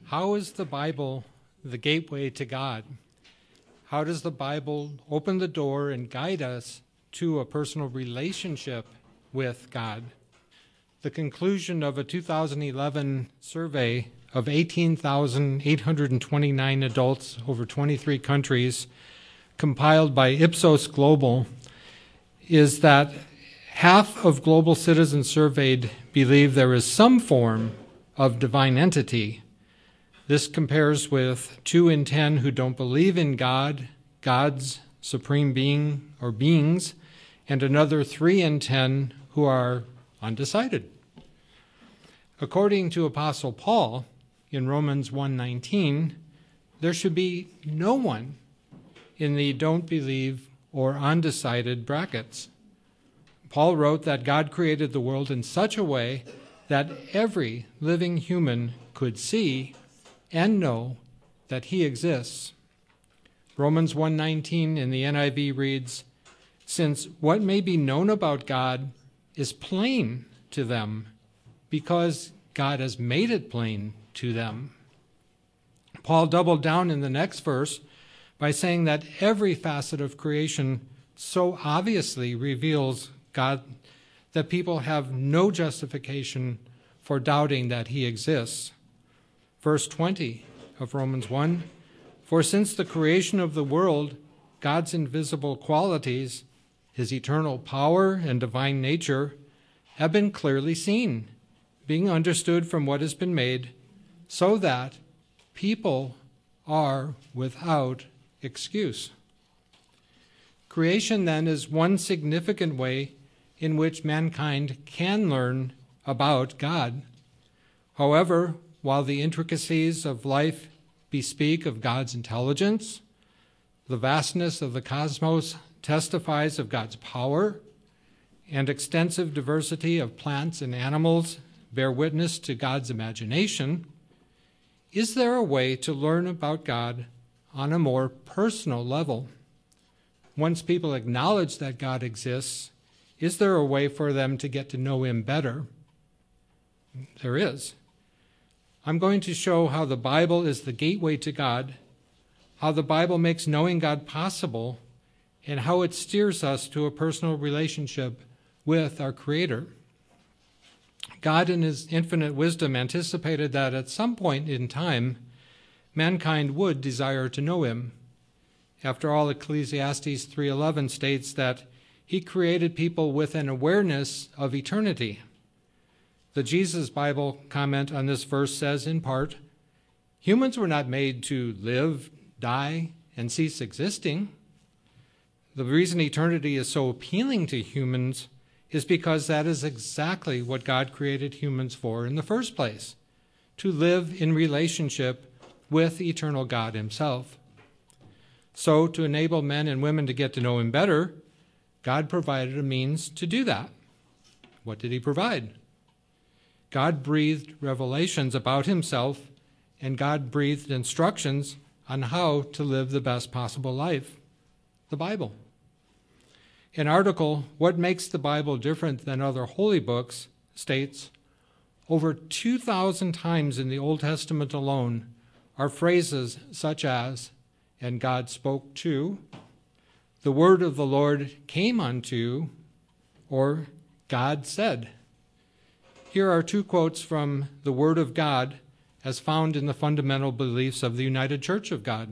How is the Bible the gateway to God? How does the Bible open the door and guide us to a personal relationship with God? The conclusion of a 2011 survey of 18,829 adults over 23 countries, compiled by Ipsos Global, is that half of global citizens surveyed believe there is some form of divine entity. This compares with 2 in 10 who don't believe in God, God's supreme being or beings, and another 3 in 10 who are undecided. According to Apostle Paul in Romans 1:19, there should be no one in the don't believe or undecided brackets. Paul wrote that God created the world in such a way that every living human could see and know that he exists. Romans 1:19 in the NIV reads, "Since what may be known about God is plain to them, because God has made it plain to them." Paul doubled down in the next verse by saying that every facet of creation so obviously reveals God that people have no justification for doubting that he exists. Verse 20 of Romans 1, "For since the creation of the world, God's invisible qualities, his eternal power and divine nature, have been clearly seen, being understood from what has been made, so that people are without excuse." Creation, then, is one significant way in which mankind can learn about God. However, while the intricacies of life bespeak of God's intelligence, the vastness of the cosmos testifies of God's power, and extensive diversity of plants and animals bear witness to God's imagination, is there a way to learn about God on a more personal level? Once people acknowledge that God exists, is there a way for them to get to know him better? There is. I'm going to show how the Bible is the gateway to God, how the Bible makes knowing God possible, and how it steers us to a personal relationship with our Creator. God, in his infinite wisdom, anticipated that at some point in time, mankind would desire to know him. After all, Ecclesiastes 3:11 states that he created people with an awareness of eternity. The Jesus Bible comment on this verse says, in part, humans were not made to live, die, and cease existing. The reason eternity is so appealing to humans is because that is exactly what God created humans for in the first place, to live in relationship with eternal God himself. So, to enable men and women to get to know him better, God provided a means to do that. What did he provide? God breathed revelations about himself, and God breathed instructions on how to live the best possible life, the Bible. An article, "What Makes the Bible Different Than Other Holy Books," states, over 2,000 times in the Old Testament alone are phrases such as, "and God spoke to," "the word of the Lord came unto," or "God said." Here are 2 quotes from the Word of God as found in the fundamental beliefs of the United Church of God.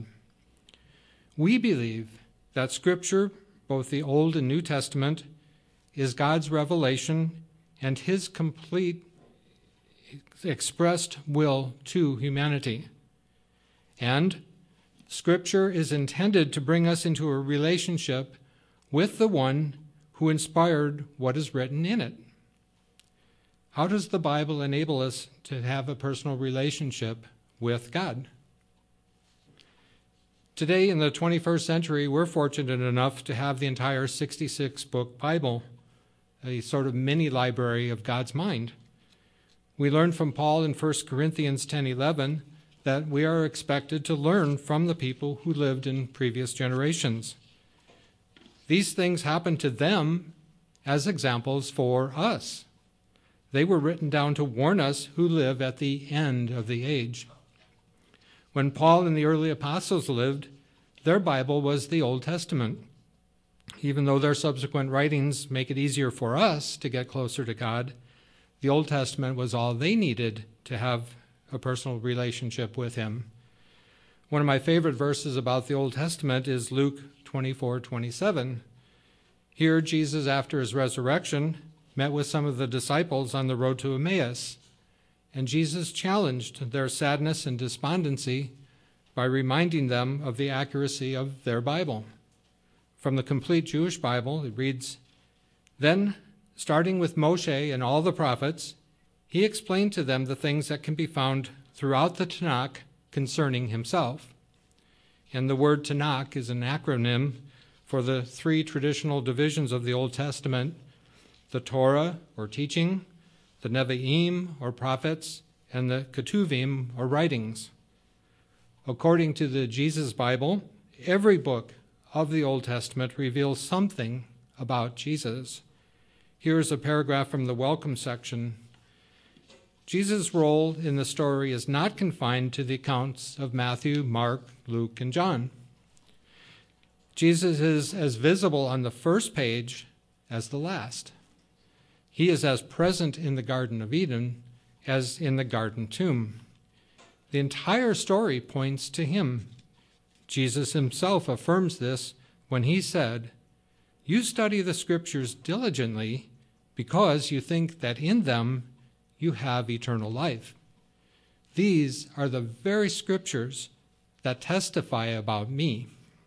"We believe that Scripture, both the Old and New Testament, is God's revelation and his complete expressed will to humanity. And Scripture is intended to bring us into a relationship with the one who inspired what is written in it." How does the Bible enable us to have a personal relationship with God? Today, in the 21st century, we're fortunate enough to have the entire 66-book Bible, a sort of mini library of God's mind. We learn from Paul in 1 Corinthians 10:11 that we are expected to learn from the people who lived in previous generations. These things happened to them as examples for us. They were written down to warn us who live at the end of the age. When Paul and the early apostles lived, their Bible was the Old Testament. Even though their subsequent writings make it easier for us to get closer to God, the Old Testament was all they needed to have a personal relationship with him. One of my favorite verses about the Old Testament is Luke 24:27. Here, Jesus, after his resurrection, met with some of the disciples on the road to Emmaus, and Jesus challenged their sadness and despondency by reminding them of the accuracy of their Bible. From the Complete Jewish Bible, it reads, "Then, starting with Moshe and all the prophets, he explained to them the things that can be found throughout the Tanakh concerning himself." And the word Tanakh is an acronym for the three traditional divisions of the Old Testament: the Torah, or teaching, the Nevi'im, or prophets, and the Ketuvim, or writings. According to the Jesus Bible, every book of the Old Testament reveals something about Jesus. Here's a paragraph from the welcome section. Jesus' role in the story is not confined to the accounts of Matthew, Mark, Luke, and John. Jesus is as visible on the first page as the last. He is as present in the Garden of Eden as in the garden tomb. The entire story points to him. Jesus himself affirms this when he said, "You study the scriptures diligently because you think that in them you have eternal life. These are the very scriptures that testify about me."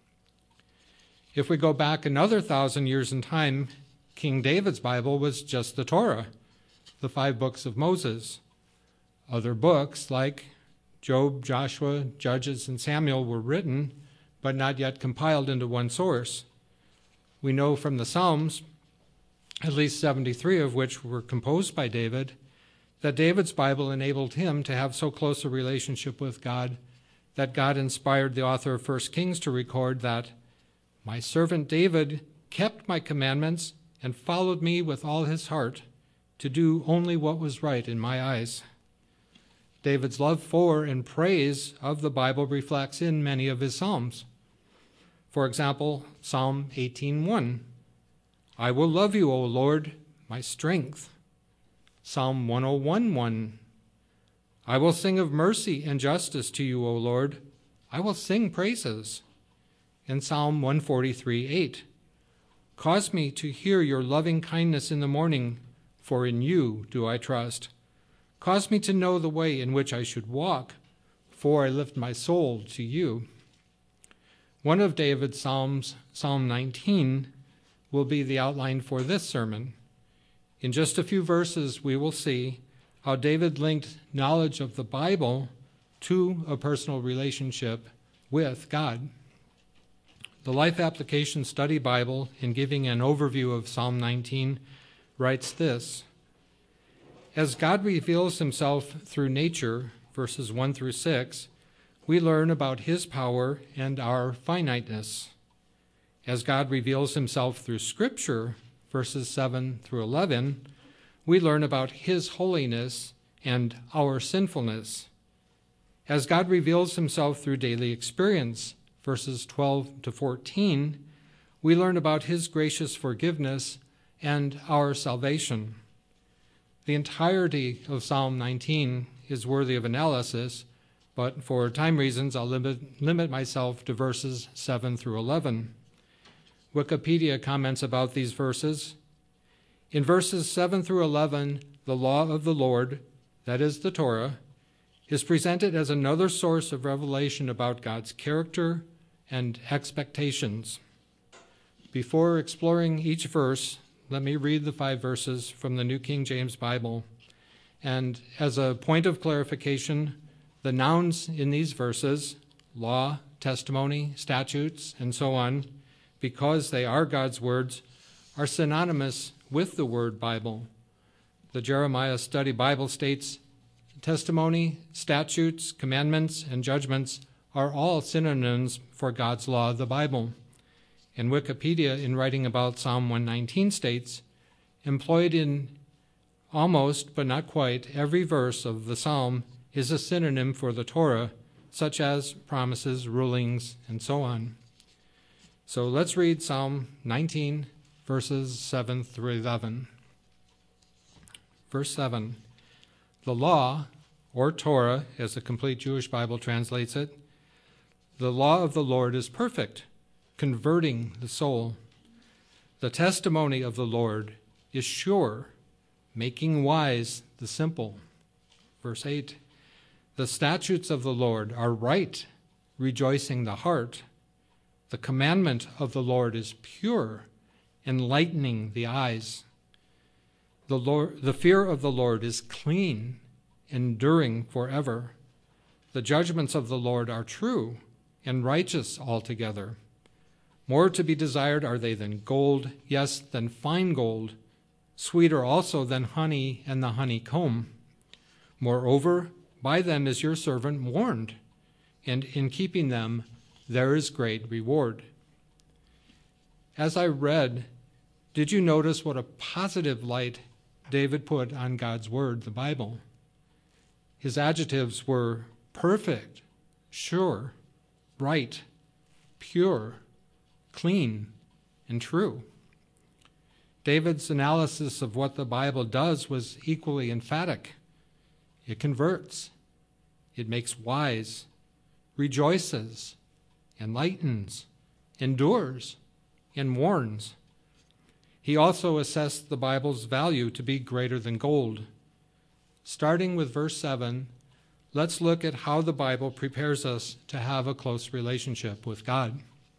If we go back another 1,000 years in time, King David's Bible was just the Torah, the 5 books of Moses. Other books like Job, Joshua, Judges, and Samuel were written, but not yet compiled into one source. We know from the Psalms, at least 73 of which were composed by David, that David's Bible enabled him to have so close a relationship with God that God inspired the author of 1 Kings to record that, "My servant David kept my commandments and followed me with all his heart to do only what was right in my eyes." David's love for and praise of the Bible reflects in many of his psalms. For example, Psalm 18:1, "I will love you, O Lord, my strength." Psalm 101:1, "I will sing of mercy and justice to you, O Lord. I will sing praises." And Psalm 143:8, "Cause me to hear your loving kindness in the morning, for in you do I trust. Cause me to know the way in which I should walk, for I lift my soul to you." One of David's psalms, Psalm 19, will be the outline for this sermon. In just a few verses, we will see how David linked knowledge of the Bible to a personal relationship with God. The Life Application Study Bible, in giving an overview of Psalm 19, writes this: "As God reveals himself through nature," verses 1 through 6, "we learn about his power and our finiteness. As God reveals himself through Scripture," verses 7 through 11, "we learn about his holiness and our sinfulness. As God reveals himself through daily experience," verses 12 to 14, "we learn about his gracious forgiveness and our salvation." The entirety of Psalm 19 is worthy of analysis, but for time reasons, I'll limit myself to verses 7 through 11. Wikipedia comments about these verses. In verses 7 through 11, the law of the Lord, that is the Torah, is presented as another source of revelation about God's character and expectations. Before exploring each verse, let me read the 5 verses from the New King James Bible. And as a point of clarification, the nouns in these verses, law, testimony, statutes, and so on, because they are God's words, are synonymous with the word Bible. The Jeremiah Study Bible states, "Testimony, statutes, commandments, and judgments are all synonyms for God's law, the Bible." And Wikipedia, in writing about Psalm 119, states, "Employed in almost, but not quite, every verse of the psalm is a synonym for the Torah, such as promises, rulings, and so on. So let's read Psalm 19, verses 7 through 11. Verse 7, the law, or Torah, as the Complete Jewish Bible translates it, the law of the Lord is perfect, converting the soul. The testimony of the Lord is sure, making wise the simple. Verse 8, the statutes of the Lord are right, rejoicing the heart. The commandment of the Lord is pure, enlightening the eyes. The fear of the Lord is clean, enduring forever. The judgments of the Lord are true and righteous altogether. More to be desired are they than gold, yes, than fine gold, sweeter also than honey and the honeycomb. Moreover, by them is your servant warned, and in keeping them there is great reward. As I read, did you notice what a positive light David put on God's word, the Bible? His adjectives were perfect, sure, right, pure, clean, and true. David's analysis of what the Bible does was equally emphatic. It converts, it makes wise, rejoices, enlightens, endures, and warns. He also assessed the Bible's value to be greater than gold. Starting with verse 7, let's look at how the Bible prepares us to have a close relationship with God.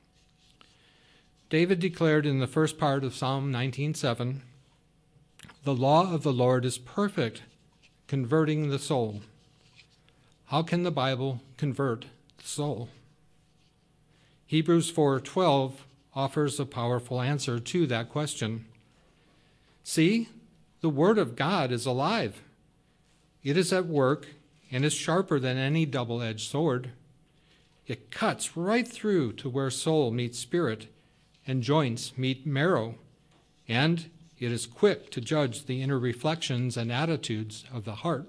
David declared in the first part of Psalm 19:7, the law of the Lord is perfect, converting the soul. How can the Bible convert the soul? Hebrews 4:12 offers a powerful answer to that question. See, the Word of God is alive. It is at work and is sharper than any double-edged sword. It cuts right through to where soul meets spirit and joints meet marrow, and it is quick to judge the inner reflections and attitudes of the heart.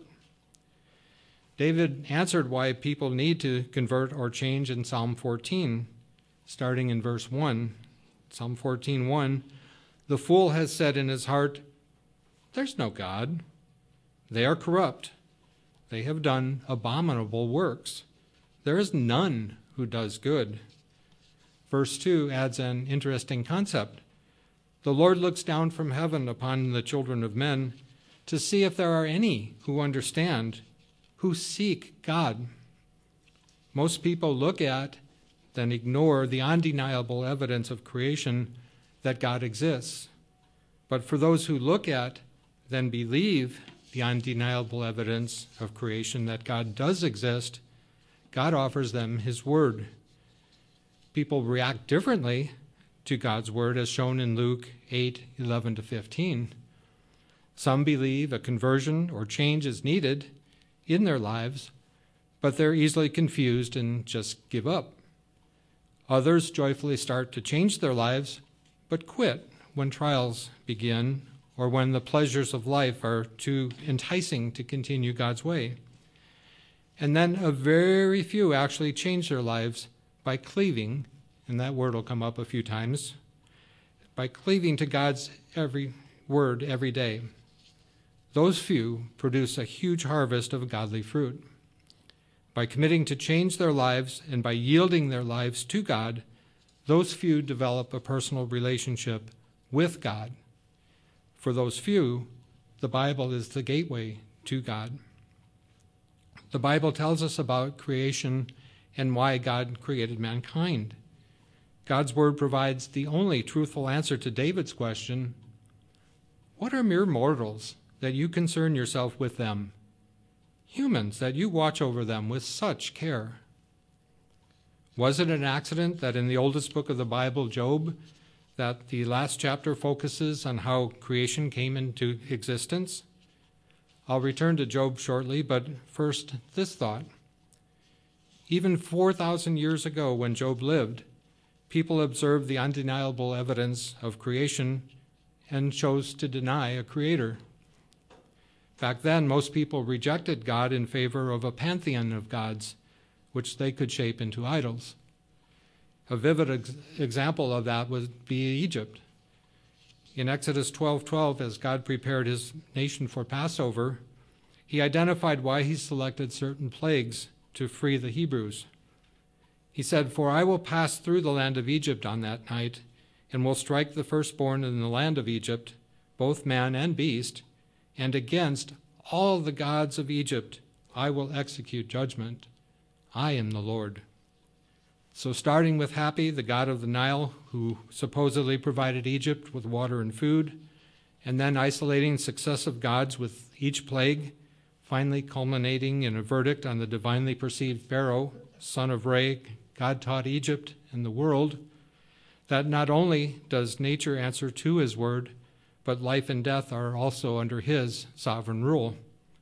David answered why people need to convert or change in Psalm 14, starting in verse 1. Psalm 14:1, the fool has said in his heart, there's no God. They are corrupt. They have done abominable works. There is none who does good. Verse 2 adds an interesting concept. The Lord looks down from heaven upon the children of men to see if there are any who understand, who seek God. Most people look at, then ignore the undeniable evidence of creation that God exists. But for those who look at, then believe the undeniable evidence of creation that God does exist, God offers them his word. People react differently to God's word, as shown in Luke 8:11-15. Some believe a conversion or change is needed in their lives, but they're easily confused and just give up. Others joyfully start to change their lives, but quit when trials begin or when the pleasures of life are too enticing to continue God's way. And then a very few actually change their lives by cleaving, and that word will come up a few times, by cleaving to God's every word every day. Those few produce a huge harvest of godly fruit. By committing to change their lives and by yielding their lives to God, those few develop a personal relationship with God. For those few, the Bible is the gateway to God. The Bible tells us about creation and why God created mankind. God's word provides the only truthful answer to David's question, what are mere mortals that you concern yourself with them? Humans, that you watch over them with such care. Was it an accident that in the oldest book of the Bible, Job, that the last chapter focuses on how creation came into existence? I'll return to Job shortly, but first, this thought. Even 4,000 years ago when Job lived, people observed the undeniable evidence of creation and chose to deny a creator. Back then, most people rejected God in favor of a pantheon of gods, which they could shape into idols. A vivid example of that would be Egypt. In Exodus 12:12, as God prepared his nation for Passover, he identified why he selected certain plagues to free the Hebrews. He said, "For I will pass through the land of Egypt on that night, and will strike the firstborn in the land of Egypt, both man and beast, and against all the gods of Egypt I will execute judgment. I am the Lord." So starting with Hapi, the god of the Nile, who supposedly provided Egypt with water and food, and then isolating successive gods with each plague, finally culminating in a verdict on the divinely perceived Pharaoh, son of Re, God taught Egypt and the world, that not only does nature answer to his word, but life and death are also under his sovereign rule.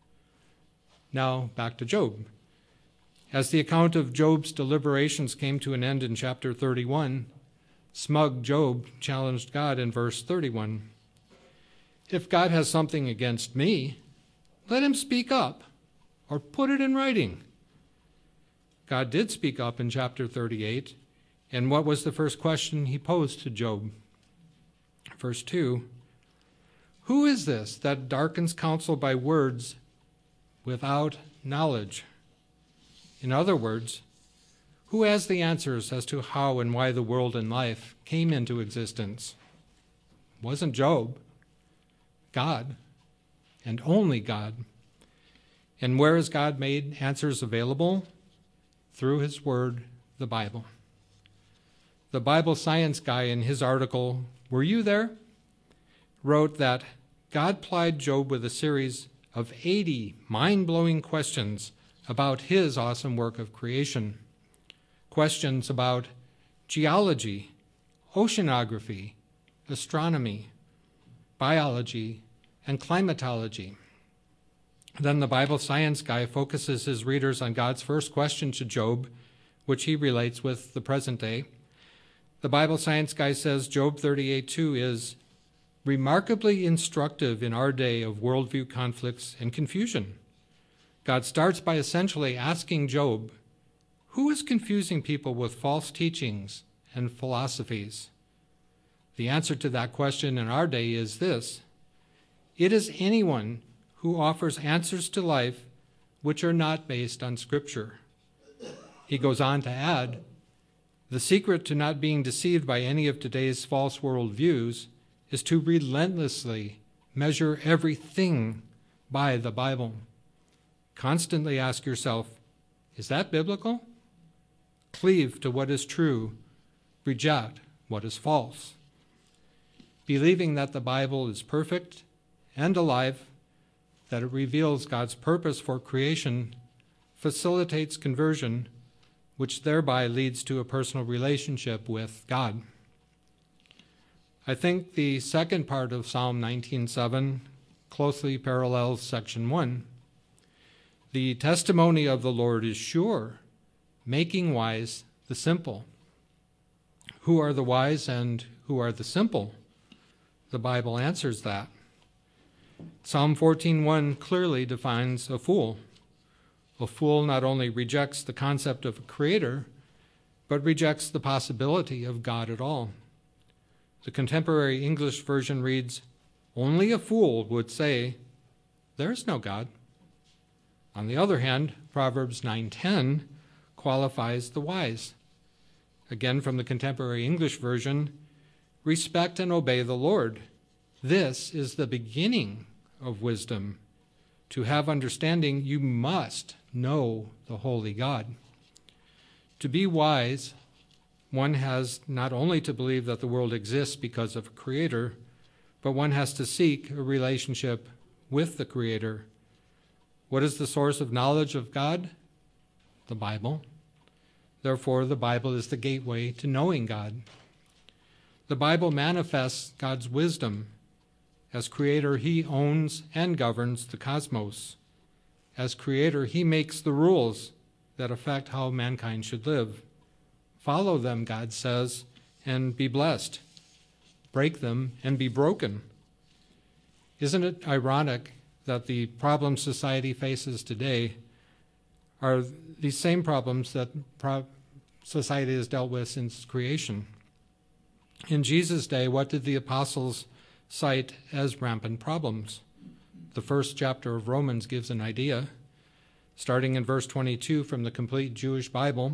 Now back to Job. As the account of Job's deliberations came to an end in chapter 31, smug Job challenged God in verse 31. "If God has something against me, let him speak up or put it in writing." God did speak up in chapter 38, and what was the first question he posed to Job? Verse 2, "Who is this that darkens counsel by words without knowledge?" In other words, who has the answers as to how and why the world and life came into existence? It wasn't Job. God, and only God. And where has God made answers available? Through his word, the Bible. The Bible science guy in his article, "Were You There?" wrote that God plied Job with a series of 80 mind-blowing questions about his awesome work of creation. Questions about geology, oceanography, astronomy, biology, and climatology. Then the Bible science guy focuses his readers on God's first question to Job, which he relates with the present day. The Bible science guy says Job 38:2 is remarkably instructive in our day of worldview conflicts and confusion. God starts by essentially asking Job, who is confusing people with false teachings and philosophies? The answer to that question in our day is this: it is anyone who offers answers to life which are not based on Scripture. He goes on to add, the secret to not being deceived by any of today's false worldviews is to relentlessly measure everything by the Bible. Constantly ask yourself, is that biblical? Cleave to what is true, reject what is false. Believing that the Bible is perfect and alive, that it reveals God's purpose for creation, facilitates conversion, which thereby leads to a personal relationship with God. I think the second part of Psalm 19:7 closely parallels section 1. The testimony of the Lord is sure, making wise the simple. Who are the wise and who are the simple? The Bible answers that. Psalm 14:1 clearly defines a fool. A fool not only rejects the concept of a creator, but rejects the possibility of God at all. The contemporary English version reads, only a fool would say, there's no God. On the other hand, Proverbs 9:10 qualifies the wise. Again from the contemporary English version, respect and obey the Lord. This is the beginning of wisdom. To have understanding, you must know the holy God. To be wise, one has not only to believe that the world exists because of a creator, but one has to seek a relationship with the creator. What is the source of knowledge of God? The Bible. Therefore, the Bible is the gateway to knowing God. The Bible manifests God's wisdom. As creator, he owns and governs the cosmos. As creator, he makes the rules that affect how mankind should live. Follow them, God says, and be blessed. Break them and be broken. Isn't it ironic that the problems society faces today are these same problems that society has dealt with since creation. In Jesus' day, what did the apostles cite as rampant problems? The first chapter of Romans gives an idea. Starting in verse 22 from the Complete Jewish Bible,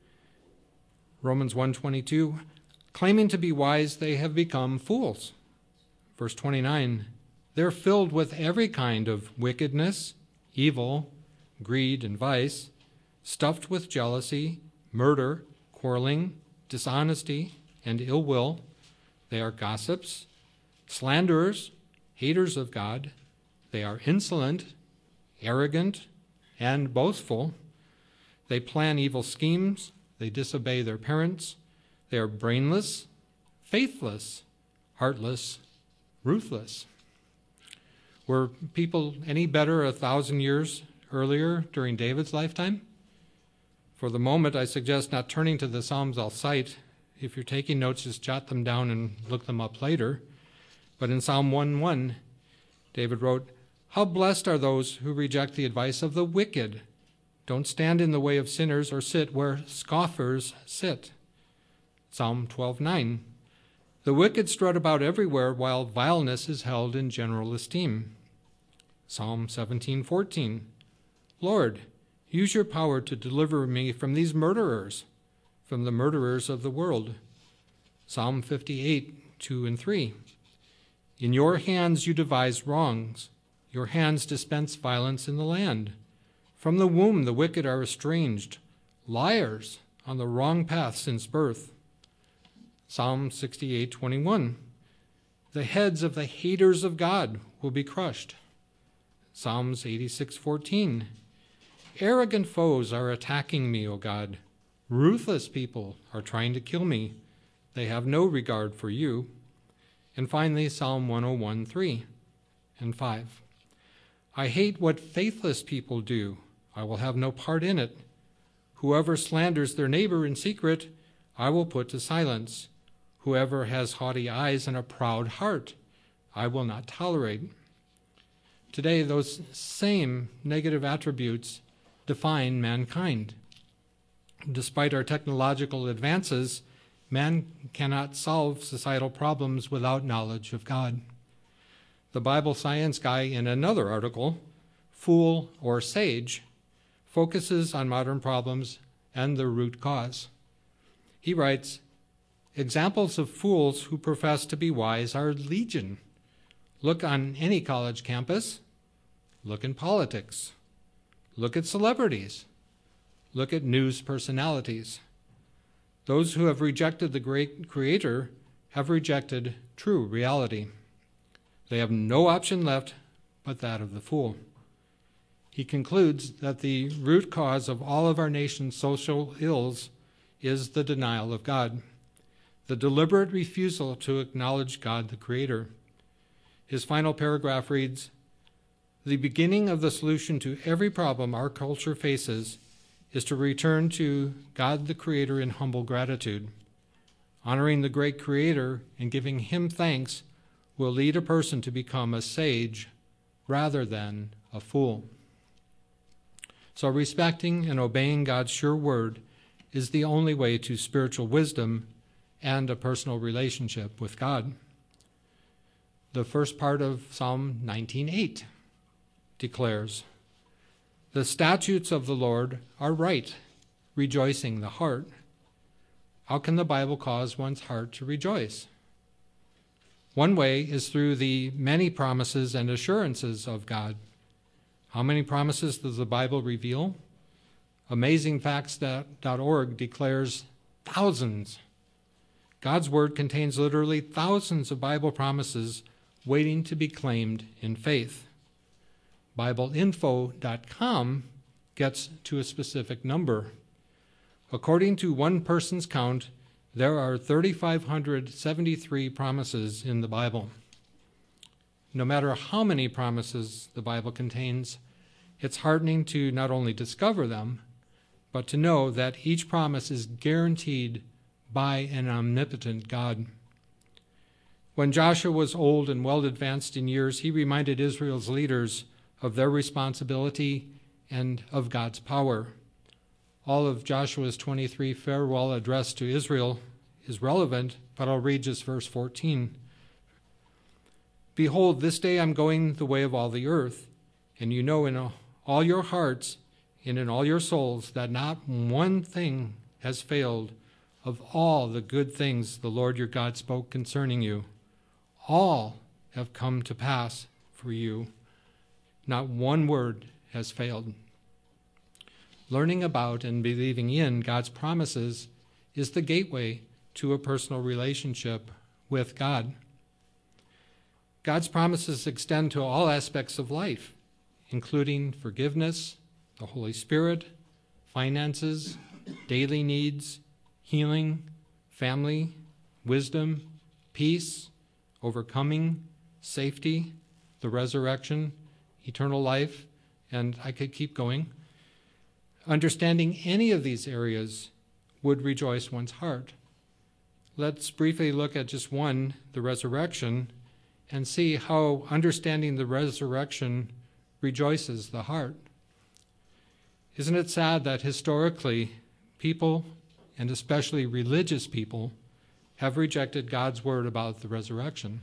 Romans 1:22, claiming to be wise, they have become fools. Verse 29, they're filled with every kind of wickedness, evil, greed, and vice, stuffed with jealousy, murder, quarreling, dishonesty, and ill will. They are gossips, slanderers, haters of God. They are insolent, arrogant, and boastful. They plan evil schemes. They disobey their parents. They are brainless, faithless, heartless, ruthless. Were people any better 1,000 years earlier during David's lifetime? For the moment, I suggest not turning to the Psalms I'll cite. If you're taking notes, just jot them down and look them up later. But in Psalm 1:1, David wrote, "How blessed are those who reject the advice of the wicked. Don't stand in the way of sinners or sit where scoffers sit." Psalm 12:9, "The wicked strut about everywhere while vileness is held in general esteem." Psalm 17:14, "Lord, use your power to deliver me from these murderers, from the murderers of the world." Psalm 58:2 and 3, "In your hands you devise wrongs. Your hands dispense violence in the land. From the womb the wicked are estranged, liars on the wrong path since birth." Psalm 68:21, "The heads of the haters of God will be crushed." Psalms 86:14, "Arrogant foes are attacking me, O God. Ruthless people are trying to kill me. They have no regard for you." And finally, Psalm 101:3 and 5, "I hate what faithless people do. I will have no part in it. Whoever slanders their neighbor in secret, I will put to silence. Whoever has haughty eyes and a proud heart, I will not tolerate." Today, those same negative attributes define mankind. Despite our technological advances, man cannot solve societal problems without knowledge of God. The Bible Science Guy, in another article, Fool or Sage, focuses on modern problems and their root cause. He writes, "Examples of fools who profess to be wise are legion. Look on any college campus. Look in politics. Look at celebrities. Look at news personalities. Those who have rejected the great Creator have rejected true reality. They have no option left but that of the fool." He concludes that the root cause of all of our nation's social ills is the denial of God, the deliberate refusal to acknowledge God the Creator. His final paragraph reads, "The beginning of the solution to every problem our culture faces is to return to God the Creator in humble gratitude. Honoring the great Creator and giving Him thanks will lead a person to become a sage rather than a fool." So respecting and obeying God's sure word is the only way to spiritual wisdom and a personal relationship with God. The first part of Psalm 19:8 declares, "The statutes of the Lord are right, rejoicing the heart." How can the Bible cause one's heart to rejoice? One way is through the many promises and assurances of God. How many promises does the Bible reveal? AmazingFacts.org declares thousands. God's word contains literally thousands of Bible promises waiting to be claimed in faith. BibleInfo.com gets to a specific number. According to one person's count, there are 3,573 promises in the Bible. No matter how many promises the Bible contains, it's heartening to not only discover them, but to know that each promise is guaranteed by an omnipotent God. When Joshua was old and well advanced in years, he reminded Israel's leaders of their responsibility and of God's power. All of Joshua's 23 farewell address to Israel is relevant, but I'll read just verse 14. Behold, this day I'm going the way of all the earth, and you know in all your hearts and in all your souls that not one thing has failed of all the good things the Lord your God spoke concerning you. All have come to pass for you. Not one word has failed. Learning about and believing in God's promises is the gateway to a personal relationship with God. God's promises extend to all aspects of life, including forgiveness, the Holy Spirit, finances, daily needs, healing, family, wisdom, peace, overcoming, safety, the resurrection, eternal life, and I could keep going. Understanding any of these areas would rejoice one's heart. Let's briefly look at just one, the resurrection, and see how understanding the resurrection rejoices the heart. Isn't it sad that historically people, and especially religious people, have rejected God's word about the resurrection?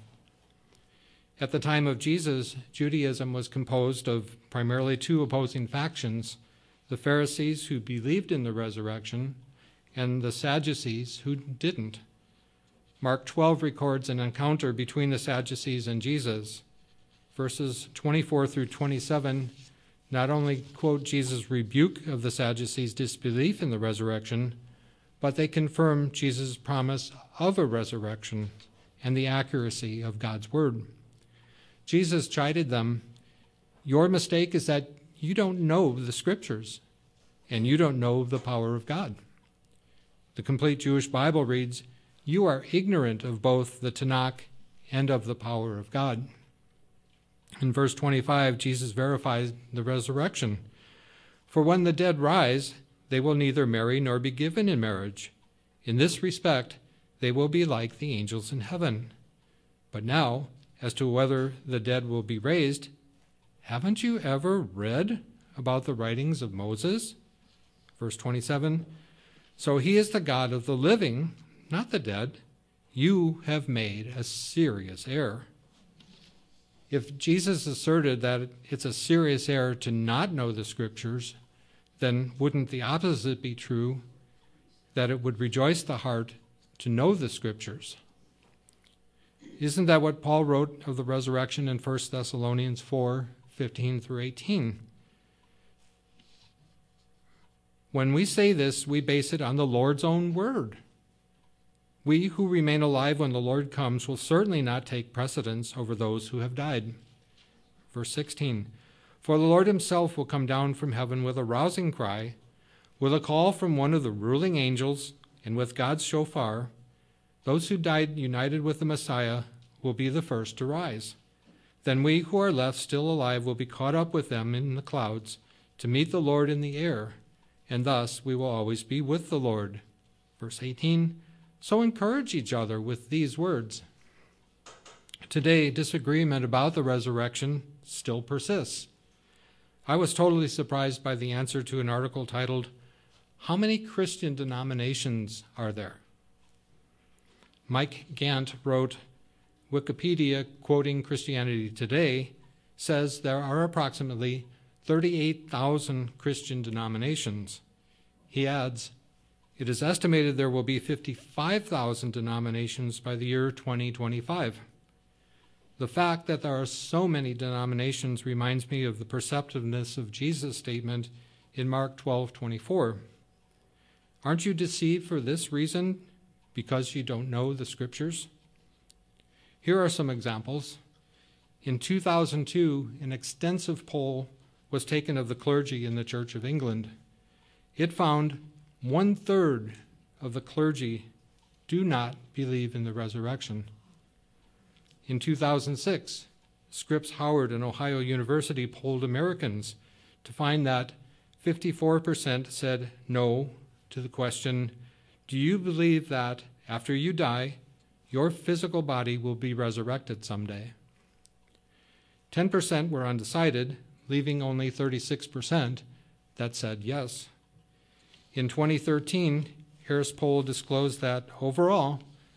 At the time of Jesus, Judaism was composed of primarily two opposing factions: the Pharisees, who believed in the resurrection, and the Sadducees, who didn't. Mark 12 records an encounter between the Sadducees and Jesus. Verses 24 through 27 not only quote Jesus' rebuke of the Sadducees' disbelief in the resurrection, but they confirm Jesus' promise of a resurrection and the accuracy of God's word. Jesus chided them, "Your mistake is that you don't know the Scriptures, and you don't know the power of God." The Complete Jewish Bible reads, "You are ignorant of both the Tanakh and of the power of God." In verse 25, Jesus verifies the resurrection. "For when the dead rise, they will neither marry nor be given in marriage. In this respect, they will be like the angels in heaven. But now, as to whether the dead will be raised, haven't you ever read about the writings of Moses?" Verse 27, "So he is the God of the living, not the dead. You have made a serious error." If Jesus asserted that it's a serious error to not know the Scriptures, then wouldn't the opposite be true, that it would rejoice the heart to know the Scriptures? Isn't that what Paul wrote of the resurrection in 1 Thessalonians 4:15 through 18? When we say this, we base it on the Lord's own word. We who remain alive when the Lord comes will certainly not take precedence over those who have died. Verse 16, "For the Lord himself will come down from heaven with a rousing cry, with a call from one of the ruling angels, and with God's shofar. Those who died united with the Messiah will be the first to rise. Then we who are left still alive will be caught up with them in the clouds to meet the Lord in the air, and thus we will always be with the Lord." Verse 18, "So encourage each other with these words." Today, disagreement about the resurrection still persists. I was totally surprised by the answer to an article titled, "How many Christian denominations are there?" Mike Gant wrote, Wikipedia, quoting Christianity Today, says there are approximately 38,000 Christian denominations. He adds, "It is estimated there will be 55,000 denominations by the year 2025. The fact that there are so many denominations reminds me of the perceptiveness of Jesus' statement in Mark 12:24. Aren't you deceived for this reason, because you don't know the Scriptures? Here are some examples. In 2002, an extensive poll was taken of the clergy in the Church of England. It found 1/3 of the clergy do not believe in the resurrection. In 2006, Scripps Howard and Ohio University polled Americans to find that 54% said no to the question, "Do you believe that after you die, your physical body will be resurrected someday?" 10% were undecided, leaving only 36% that said yes. In 2013, Harris Poll disclosed that overall,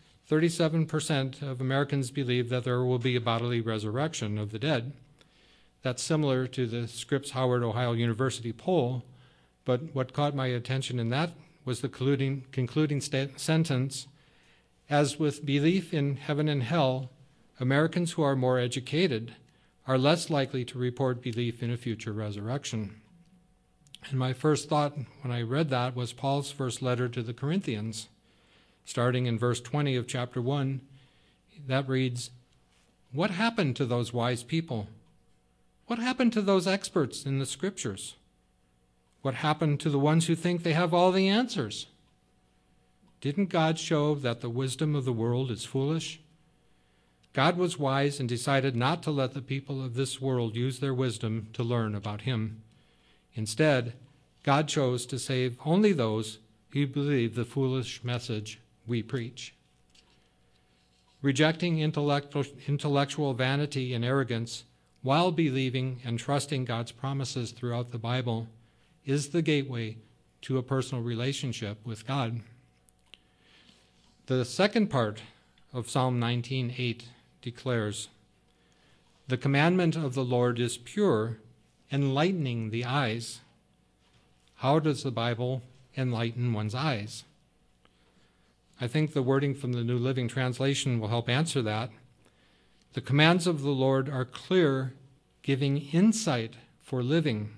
37% of Americans believe that there will be a bodily resurrection of the dead. That's similar to the Scripps Howard Ohio University poll, but what caught my attention in that was the concluding sentence, as with belief in heaven and hell, Americans who are more educated are less likely to report belief in a future resurrection. And my first thought when I read that was Paul's first letter to the Corinthians. Starting in verse 20 of chapter 1, that reads, "What happened to those wise people? What happened to those experts in the Scriptures? What happened to the ones who think they have all the answers? Didn't God show that the wisdom of the world is foolish? God was wise and decided not to let the people of this world use their wisdom to learn about him. Instead, God chose to save only those who believe the foolish message we preach." Rejecting intellectual vanity and arrogance while believing and trusting God's promises throughout the Bible is the gateway to a personal relationship with God. The second part of Psalm 19:8 declares, "The commandment of the Lord is pure, enlightening the eyes." How does the Bible enlighten one's eyes? I think the wording from the New Living Translation will help answer that. The commands of the Lord are clear, giving insight for living.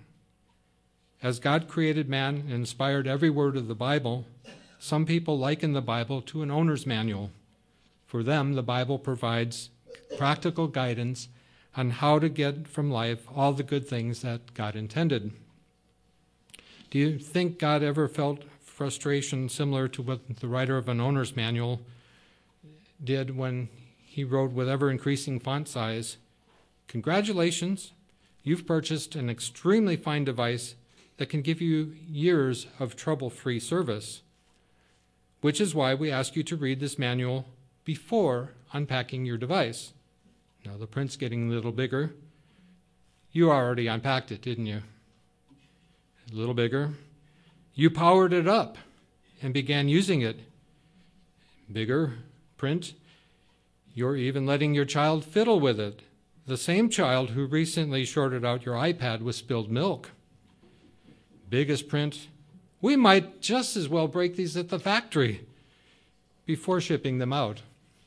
As God created man and inspired every word of the Bible, some people liken the Bible to an owner's manual. For them, the Bible provides practical guidance on how to get from life all the good things that God intended. Do you think God ever felt frustration similar to what the writer of an owner's manual did when he wrote with ever-increasing font size, "Congratulations, you've purchased an extremely fine device that can give you years of trouble-free service, which is why we ask you to read this manual before unpacking your device." Now the print's getting a little bigger. You already unpacked it, didn't you? A little bigger. You powered it up and began using it. Bigger print. You're even letting your child fiddle with it. The same child who recently shorted out your iPad with spilled milk. Biggest print. We might just as well break these at the factory before shipping them out.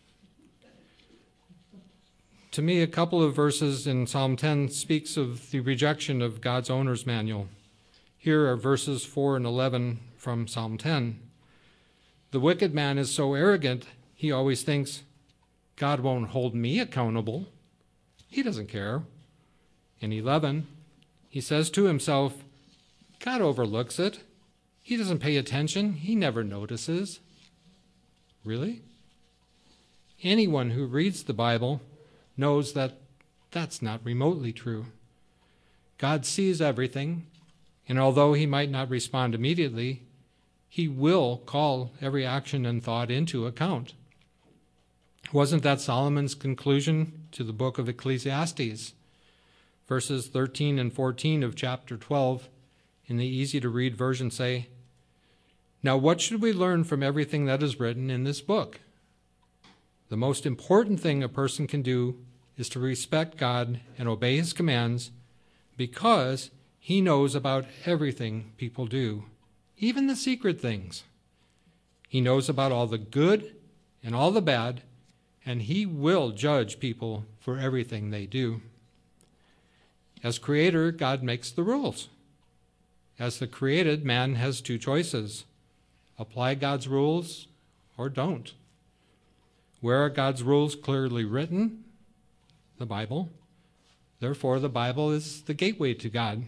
To me, a couple of verses in Psalm 10 speaks of the rejection of God's owner's manual. Here are verses 4 and 11 from Psalm 10. "The wicked man is so arrogant, he always thinks, 'God won't hold me accountable.' He doesn't care." In 11, he says to himself, "God overlooks it. He doesn't pay attention. He never notices." Really? Anyone who reads the Bible knows that that's not remotely true. God sees everything, and although he might not respond immediately, he will call every action and thought into account. Wasn't that Solomon's conclusion to the book of Ecclesiastes? Verses 13 and 14 of chapter 12 in the easy-to-read version say, "Now what should we learn from everything that is written in this book? The most important thing a person can do is to respect God and obey his commands, because he knows about everything people do, even the secret things. He knows about all the good and all the bad, and he will judge people for everything they do." As creator, God makes the rules. As the created, man has two choices: apply God's rules or don't. Where are God's rules clearly written? The Bible. Therefore, the Bible is the gateway to God.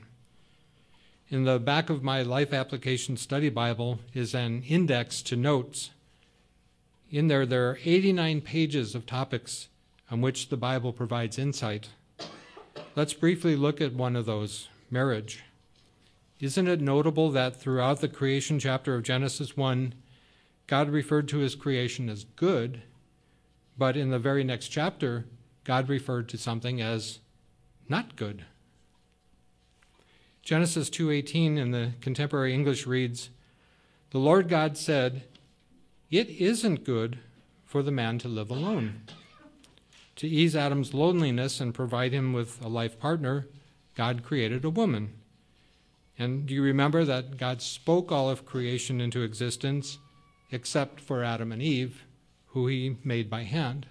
In the back of my Life Application Study Bible is an index to notes. In there are 89 pages of topics on which the Bible provides insight. Let's briefly look at one of those, marriage. Isn't it notable that throughout the creation chapter of Genesis 1, God referred to his creation as good, but in the very next chapter, God referred to something as not good? Genesis 2:18 in the Contemporary English reads, "The Lord God said, 'It isn't good for the man to live alone.' To ease Adam's loneliness and provide him with a life partner, God created a woman." And do you remember that God spoke all of creation into existence except for Adam and Eve, who he made by hand?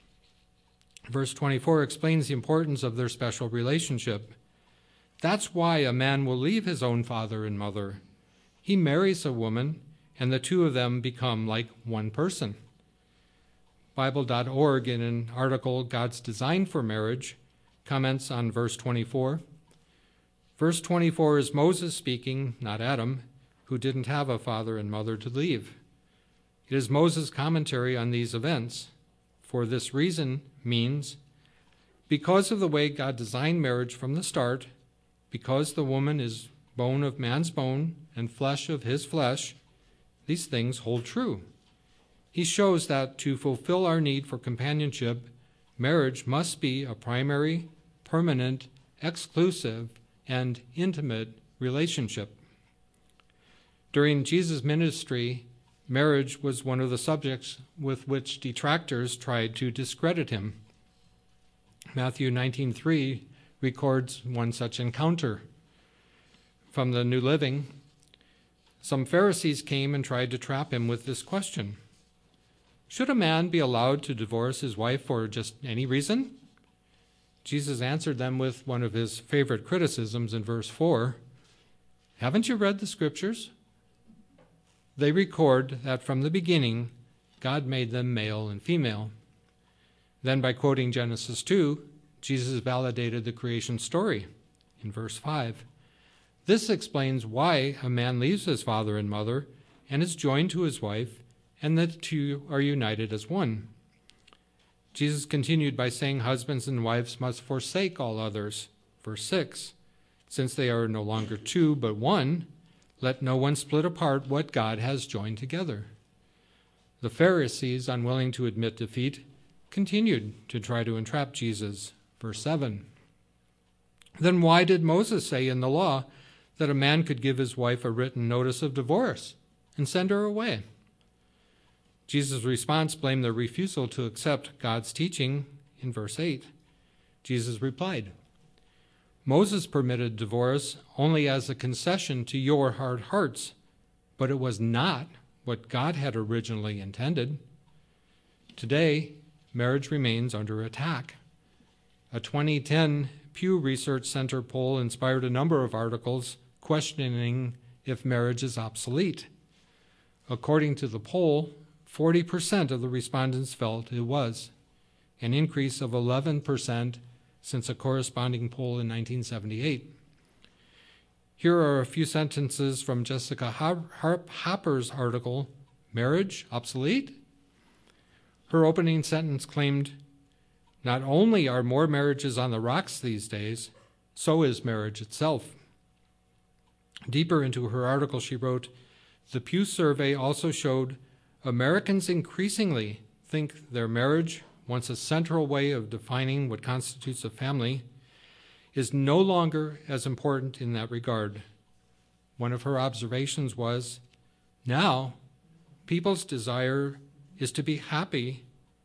Verse 24 explains the importance of their special relationship. That's why a man will leave his own father and mother. He marries a woman, and the two of them become like one person. Bible.org, in an article, God's Design for Marriage, comments on verse 24. Verse 24 is Moses speaking, not Adam, who didn't have a father and mother to leave. It is Moses' commentary on these events. For this reason means, because of the way God designed marriage from the start, because the woman is bone of man's bone and flesh of his flesh, these things hold true. He shows that to fulfill our need for companionship, marriage must be a primary, permanent, exclusive, and intimate relationship. During Jesus' ministry, marriage was one of the subjects with which detractors tried to discredit him. Matthew 19:3 records one such encounter. From the New Living, some Pharisees came and tried to trap him with this question: should a man be allowed to divorce his wife for just any reason? Jesus answered them with one of his favorite criticisms in verse 4. Haven't you read the scriptures? They record that from the beginning, God made them male and female. Then by quoting Genesis 2, Jesus validated the creation story in verse 5. This explains why a man leaves his father and mother and is joined to his wife, and the two are united as one. Jesus continued by saying husbands and wives must forsake all others. Verse 6, since they are no longer two but one, let no one split apart what God has joined together. The Pharisees, unwilling to admit defeat, continued to try to entrap Jesus. Verse 7. Then why did Moses say in the law that a man could give his wife a written notice of divorce and send her away? Jesus' response blamed their refusal to accept God's teaching in verse 8. Jesus replied, Moses permitted divorce only as a concession to your hard hearts, but it was not what God had originally intended. Today, marriage remains under attack. A 2010 Pew Research Center poll inspired a number of articles questioning if marriage is obsolete. According to the poll, 40% of the respondents felt it was, an increase of 11% since a corresponding poll in 1978. Here are a few sentences from Jessica Hopper's article, Marriage Obsolete? Her opening sentence claimed, not only are more marriages on the rocks these days, so is marriage itself. Deeper into her article, she wrote, the Pew survey also showed Americans increasingly think their marriage, once a central way of defining what constitutes a family, is no longer as important in that regard. One of her observations was, now, people's desire to be happy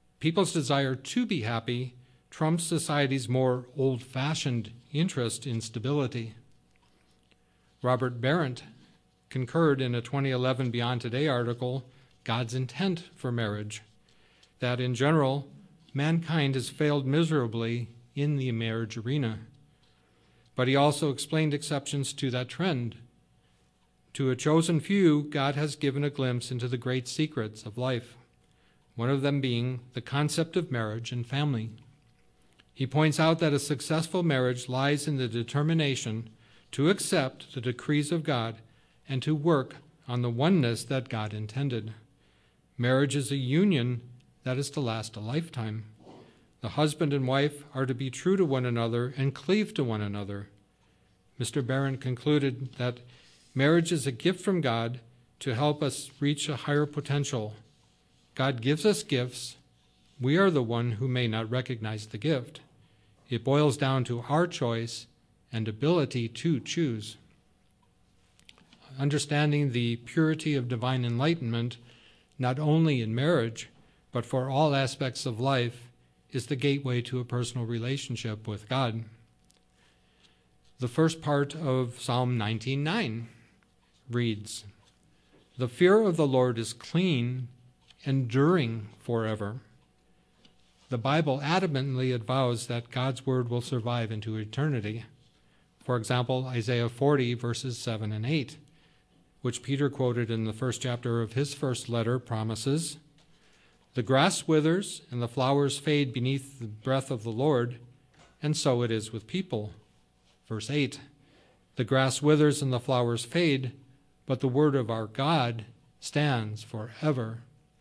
trumps society's more old-fashioned interest in stability. Robert Barrett concurred in a 2011 Beyond Today article, God's Intent for Marriage, that in general, mankind has failed miserably in the marriage arena. But he also explained exceptions to that trend. To a chosen few, God has given a glimpse into the great secrets of life, one of them being the concept of marriage and family. He points out that a successful marriage lies in the determination to accept the decrees of God and to work on the oneness that God intended. Marriage is a union that is to last a lifetime. The husband and wife are to be true to one another and cleave to one another. Mr. Barron concluded that marriage is a gift from God to help us reach a higher potential. God gives us gifts. We are the one who may not recognize the gift. It boils down to our choice and ability to choose. Understanding the purity of divine enlightenment, not only in marriage, but for all aspects of life, is the gateway to a personal relationship with God. The first part of Psalm 19:9 reads, "The fear of the Lord is clean, enduring forever." The Bible adamantly avows that God's word will survive into eternity. For example, Isaiah 40, verses 7 and 8, which Peter quoted in the first chapter of his first letter, promises, "The grass withers and the flowers fade beneath the breath of the Lord, and so it is with people." Verse 8, "The grass withers and the flowers fade, but the word of our God stands forever."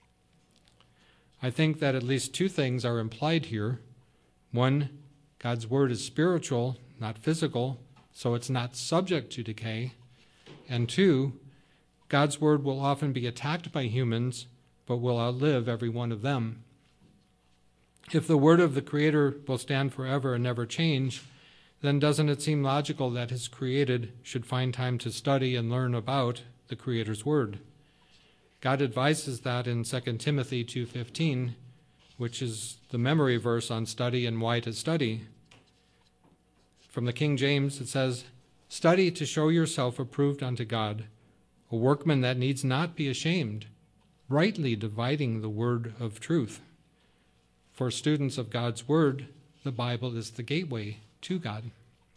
I think that at least two things are implied here. One, God's word is spiritual, not physical, so it's not subject to decay. And two, God's word will often be attacked by humans, but will outlive every one of them. If the word of the Creator will stand forever and never change, then doesn't it seem logical that his created should find time to study and learn about the Creator's word? God advises that in 2 Timothy 2:15, which is the memory verse on study and why to study. From the King James, it says, "Study to show yourself approved unto God, a workman that needs not be ashamed, rightly dividing the word of truth." For students of God's word, the Bible is the gateway to God.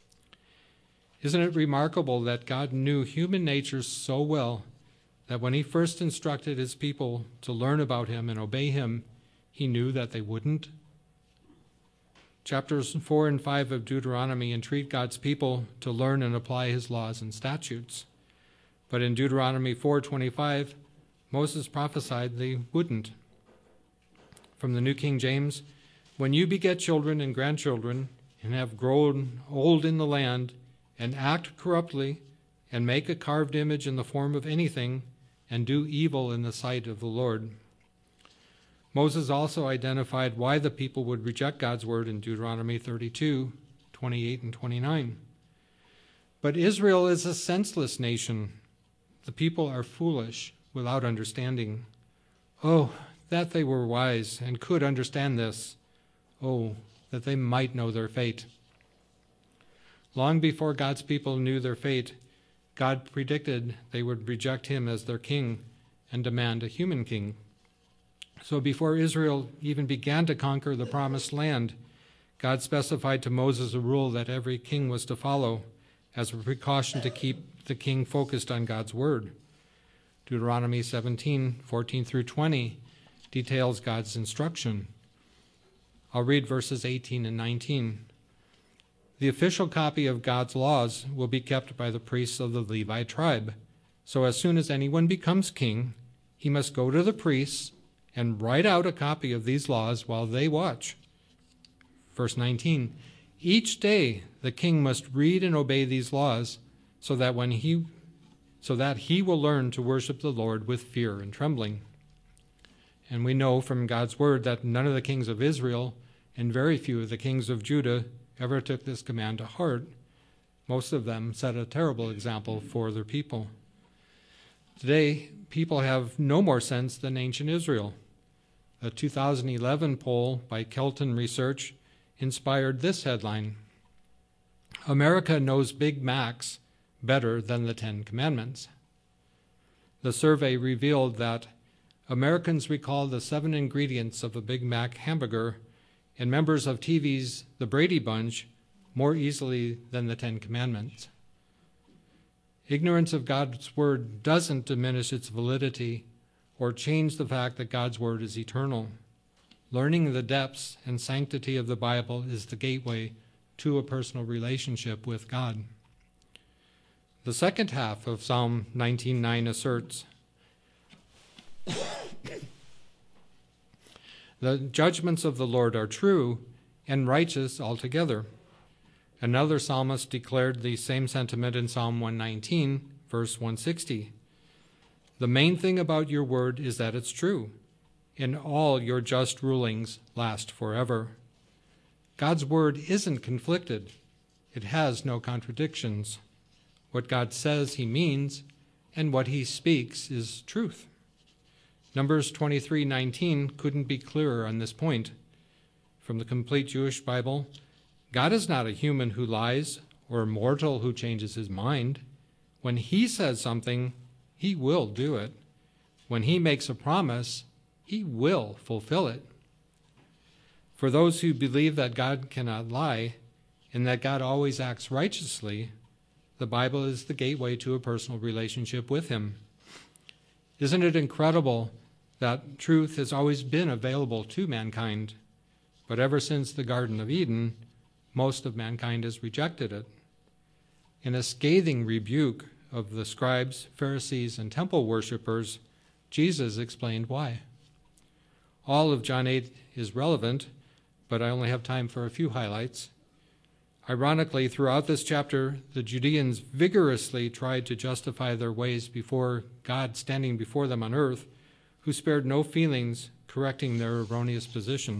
Isn't it remarkable that God knew human nature so well that when he first instructed his people to learn about him and obey him, he knew that they wouldn't? Chapters 4 and 5 of Deuteronomy entreat God's people to learn and apply his laws and statutes. But in Deuteronomy 4:25, Moses prophesied they wouldn't. From the New King James, "When you beget children and grandchildren, and have grown old in the land, and act corruptly, and make a carved image in the form of anything, and do evil in the sight of the Lord." Moses also identified why the people would reject God's word in Deuteronomy 32:28 and 29. "But Israel is a senseless nation. The people are foolish, without understanding. Oh, that they were wise and could understand this. Oh, that they might know their fate." Long before God's people knew their fate, God predicted they would reject him as their king and demand a human king. So before Israel even began to conquer the promised land, God specified to Moses a rule that every king was to follow as a precaution to keep the king focused on God's word. Deuteronomy 17:14 through 20 details God's instruction. I'll read verses 18 and 19. "The official copy of God's laws will be kept by the priests of the Levite tribe. So as soon as anyone becomes king, he must go to the priests and write out a copy of these laws while they watch." Verse 19, "Each day the king must read and obey these laws, so that he will learn to worship the Lord with fear and trembling." And we know from God's word that none of the kings of Israel and very few of the kings of Judah ever took this command to heart. Most of them set a terrible example for their people. Today, people have no more sense than ancient Israel. A 2011 poll by Kelton Research inspired this headline: "America knows Big Macs better than the 10 Commandments." The survey revealed that Americans recall the 7 ingredients of a Big Mac hamburger, and members of TV's The Brady Bunch more easily than the 10 Commandments. Ignorance of God's word doesn't diminish its validity or change the fact that God's word is eternal. Learning the depths and sanctity of the Bible is the gateway to a personal relationship with God. The second half of Psalm 19:9 asserts, "The judgments of the Lord are true and righteous altogether." Another psalmist declared the same sentiment in Psalm 119, verse 160. "The main thing about your word is that it's true, and all your just rulings last forever." God's word isn't conflicted. It has no contradictions. What God says he means, and what he speaks is truth. Numbers 23:19 couldn't be clearer on this point. From the Complete Jewish Bible, God is not a human who lies or a mortal who changes his mind. When he says something, he will do it. When he makes a promise, he will fulfill it. For those who believe that God cannot lie and that God always acts righteously, the Bible is the gateway to a personal relationship with him. Isn't it incredible that truth has always been available to mankind, but ever since the Garden of Eden, most of mankind has rejected it? In a scathing rebuke of the scribes, Pharisees, and temple worshippers, Jesus explained why. All of John 8 is relevant, but I only have time for a few highlights. Ironically, throughout this chapter, the Judeans vigorously tried to justify their ways before God standing before them on earth, who spared no feelings correcting their erroneous position.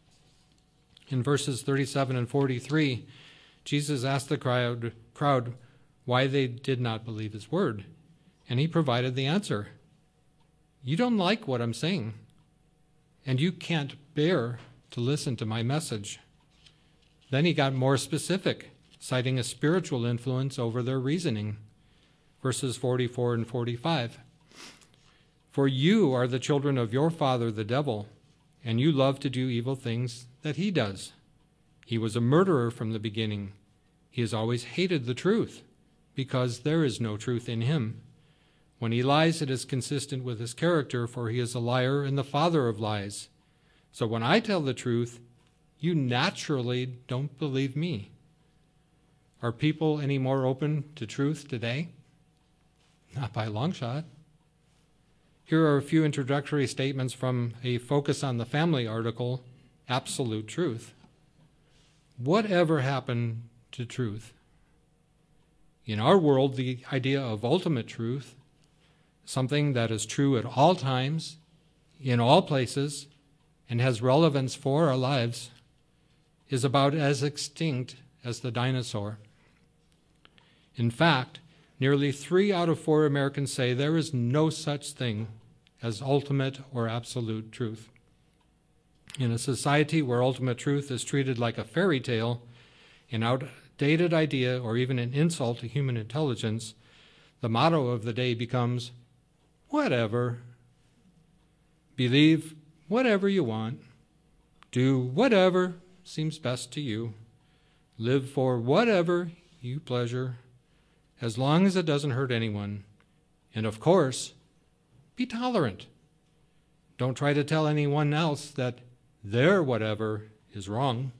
In verses 37 and 43, Jesus asked the crowd why they did not believe his word, and he provided the answer. You don't like what I'm saying, and you can't bear to listen to my message. Then he got more specific, citing a spiritual influence over their reasoning. Verses 44 and 45. For you are the children of your father, the devil, and you love to do evil things that he does. He was a murderer from the beginning. He has always hated the truth, because there is no truth in him. When he lies, it is consistent with his character, for he is a liar and the father of lies. So when I tell the truth, you naturally don't believe me. Are people any more open to truth today? Not by a long shot. Here are a few introductory statements from a Focus on the Family article, Absolute Truth. Whatever happened to truth? In our world, the idea of ultimate truth, something that is true at all times, in all places, and has relevance for our lives, is about as extinct as the dinosaur. In fact, nearly 3 out of 4 Americans say there is no such thing as ultimate or absolute truth. In a society where ultimate truth is treated like a fairy tale, an outdated idea, or even an insult to human intelligence, the motto of the day becomes, whatever. Believe whatever you want. Do whatever seems best to you. Live for whatever you pleasure, as long as it doesn't hurt anyone. And of course, be tolerant. Don't try to tell anyone else that their whatever is wrong.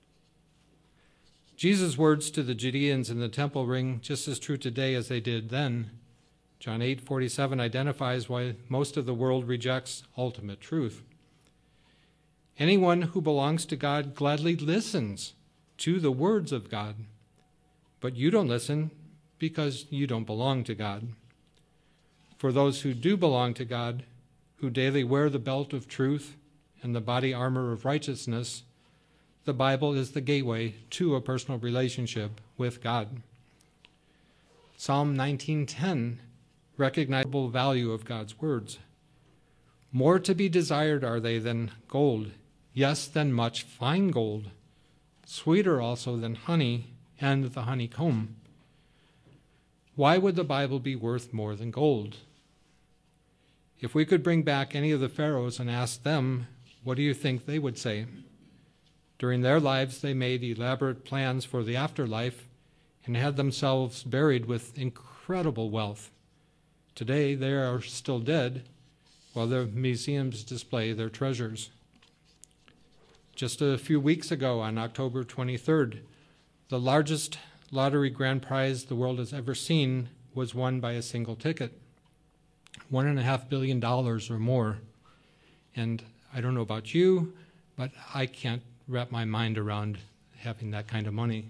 Jesus' words to the Judeans in the temple ring just as true today as they did then. John 8:47 identifies why most of the world rejects ultimate truth. Anyone who belongs to God gladly listens to the words of God, but you don't listen because you don't belong to God. For those who do belong to God, who daily wear the belt of truth and the body armor of righteousness, the Bible is the gateway to a personal relationship with God. Psalm 19:10, recognizable value of God's words. More to be desired are they than gold, yes, than much fine gold, sweeter also than honey and the honeycomb. Why would the Bible be worth more than gold? If we could bring back any of the pharaohs and ask them, what do you think they would say? During their lives, they made elaborate plans for the afterlife and had themselves buried with incredible wealth. Today, they are still dead, while their museums display their treasures. Just a few weeks ago, on October 23rd, the largest lottery grand prize the world has ever seen was won by a single ticket, $1.5 billion or more. And I don't know about you, but I can't wrap my mind around having that kind of money.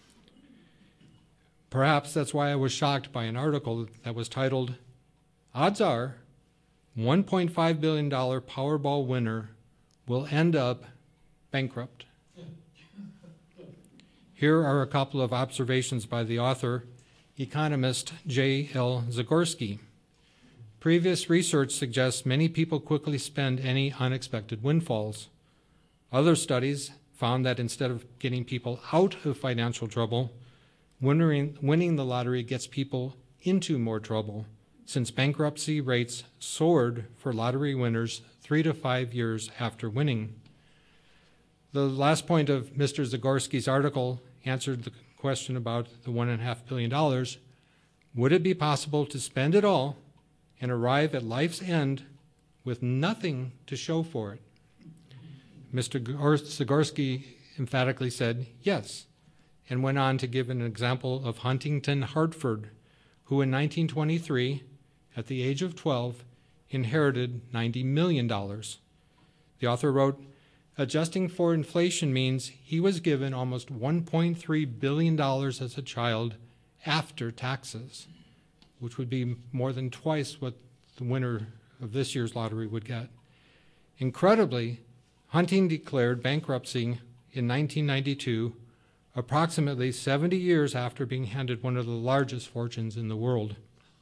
Perhaps that's why I was shocked by an article that was titled, "Odds are $1.5 billion Powerball winner will end up bankrupt." Here are a couple of observations by the author, economist J.L. Zagorski. Previous research suggests many people quickly spend any unexpected windfalls. Other studies found that instead of getting people out of financial trouble, winning the lottery gets people into more trouble, since bankruptcy rates soared for lottery winners 3 to 5 years after winning. The last point of Mr. Zagorski's article answered the question about the $1.5 billion. Would it be possible to spend it all and arrive at life's end with nothing to show for it? Mr. Zagorski emphatically said yes, and went on to give an example of Huntington Hartford, who in 1923, at the age of 12, inherited $90 million. The author wrote, adjusting for inflation means he was given almost $1.3 billion as a child after taxes, which would be more than twice what the winner of this year's lottery would get. Incredibly, Hunting declared bankruptcy in 1992, approximately 70 years after being handed one of the largest fortunes in the world.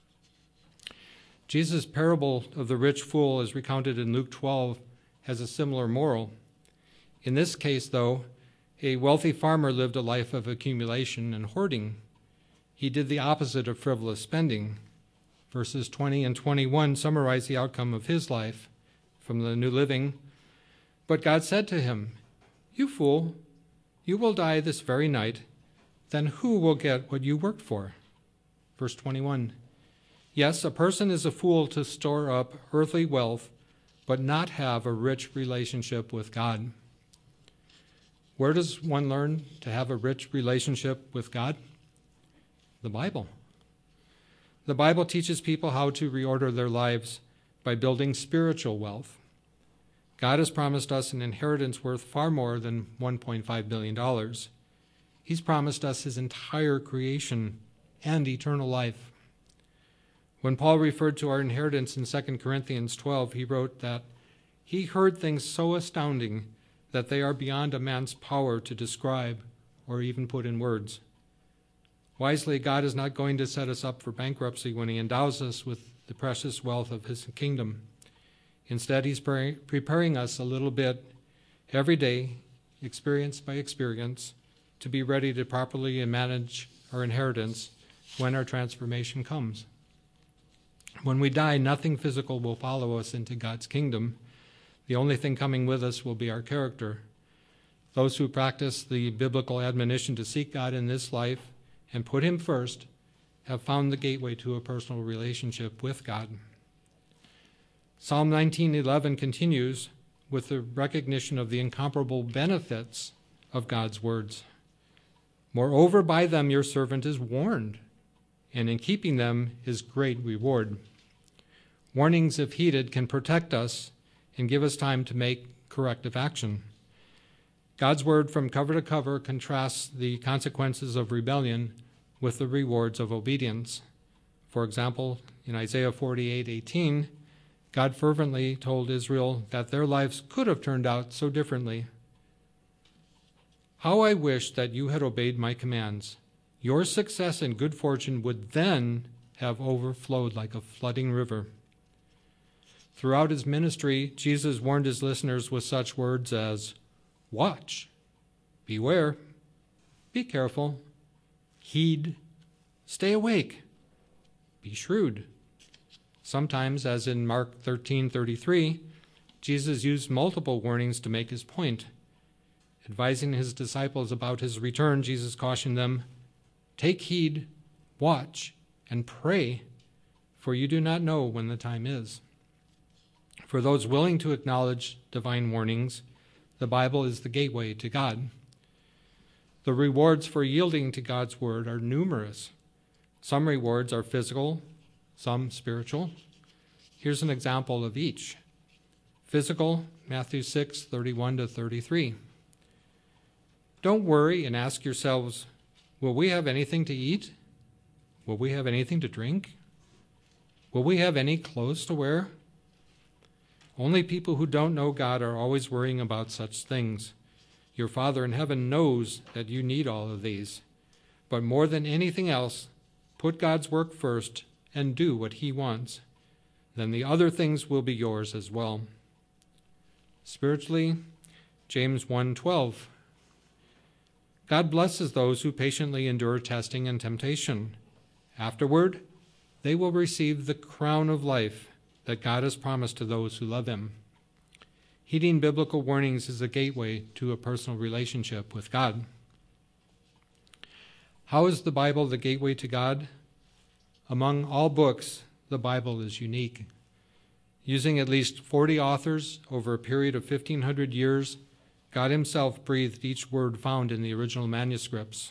Jesus' parable of the rich fool, as recounted in Luke 12, has a similar moral. In this case, though, a wealthy farmer lived a life of accumulation and hoarding. He did the opposite of frivolous spending. Verses 20 and 21 summarize the outcome of his life from the New Living. But God said to him, "You fool, you will die this very night. Then who will get what you worked for?" Verse 21. Yes, a person is a fool to store up earthly wealth, but not have a rich relationship with God. Where does one learn to have a rich relationship with God? The Bible. The Bible teaches people how to reorder their lives by building spiritual wealth. God has promised us an inheritance worth far more than $1.5 billion. He's promised us his entire creation and eternal life. When Paul referred to our inheritance in 2 Corinthians 12, he wrote that he heard things so astounding that they are beyond a man's power to describe or even put in words. Wisely, God is not going to set us up for bankruptcy when he endows us with the precious wealth of his kingdom. Instead, he's preparing us a little bit every day, experience by experience, to be ready to properly manage our inheritance when our transformation comes. When we die, nothing physical will follow us into God's kingdom. The only thing coming with us will be our character. Those who practice the biblical admonition to seek God in this life and put him first have found the gateway to a personal relationship with God. Psalm 19:11 continues with the recognition of the incomparable benefits of God's words. Moreover, by them your servant is warned, and in keeping them is great reward. Warnings, if heeded, can protect us and give us time to make corrective action. God's word from cover to cover contrasts the consequences of rebellion with the rewards of obedience. For example, in Isaiah 48:18, God fervently told Israel that their lives could have turned out so differently. How I wish that you had obeyed my commands. Your success and good fortune would then have overflowed like a flooding river. Throughout his ministry, Jesus warned his listeners with such words as, watch, beware, be careful, heed, stay awake, be shrewd. Sometimes, as in Mark 13:33, Jesus used multiple warnings to make his point. Advising his disciples about his return, Jesus cautioned them, take heed, watch, and pray, for you do not know when the time is. For those willing to acknowledge divine warnings, the Bible is the gateway to God. The rewards for yielding to God's word are numerous. Some rewards are physical, some spiritual. Here's an example of each. Physical, Matthew 6:31-33. Don't worry and ask yourselves, will we have anything to eat? Will we have anything to drink? Will we have any clothes to wear? Only people who don't know God are always worrying about such things. Your Father in heaven knows that you need all of these. But more than anything else, put God's work first and do what he wants. Then the other things will be yours as well. Spiritually, James 1:12. God blesses those who patiently endure testing and temptation. Afterward, they will receive the crown of life that God has promised to those who love him. Heeding biblical warnings is a gateway to a personal relationship with God. How is the Bible the gateway to God? Among all books, the Bible is unique. Using at least 40 authors over a period of 1,500 years, God himself breathed each word found in the original manuscripts.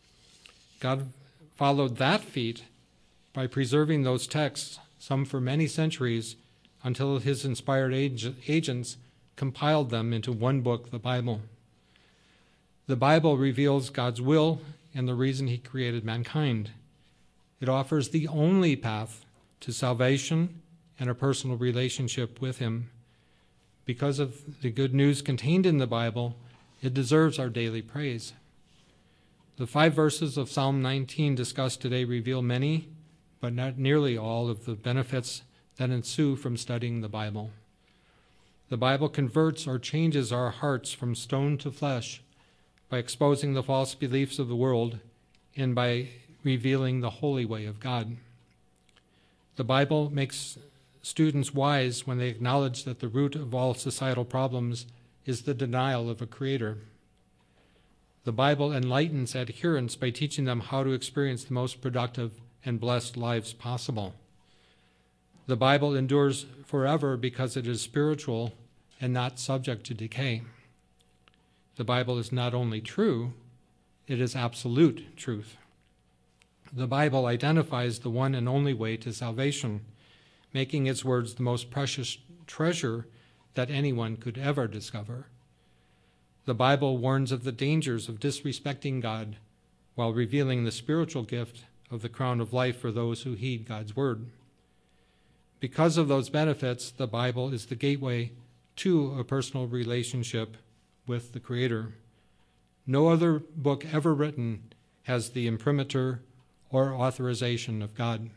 God followed that feat by preserving those texts, some for many centuries, until his inspired agents compiled them into one book, the Bible. The Bible reveals God's will and the reason he created mankind. It offers the only path to salvation and a personal relationship with him. Because of the good news contained in the Bible, it deserves our daily praise. The 5 verses of Psalm 19 discussed today reveal many, but not nearly all, of the benefits that ensue from studying the Bible. The Bible converts or changes our hearts from stone to flesh by exposing the false beliefs of the world and by revealing the holy way of God. The Bible makes students wise when they acknowledge that the root of all societal problems is the denial of a creator. The Bible enlightens adherents by teaching them how to experience the most productive and blessed lives possible. The Bible endures forever because it is spiritual and not subject to decay. The Bible is not only true, it is absolute truth. The Bible identifies the one and only way to salvation, making its words the most precious treasure that anyone could ever discover. The Bible warns of the dangers of disrespecting God while revealing the spiritual gift of the crown of life for those who heed God's word. Because of those benefits, the Bible is the gateway to a personal relationship with the Creator. No other book ever written has the imprimatur or authorization of God.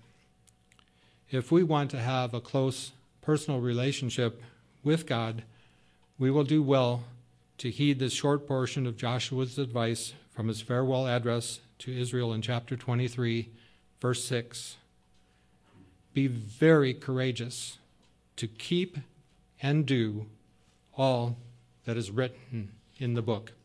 If we want to have a close personal relationship with God, we will do well to heed this short portion of Joshua's advice from his farewell address to Israel in chapter 23, verse 6. Be very courageous to keep and do all that is written in the book.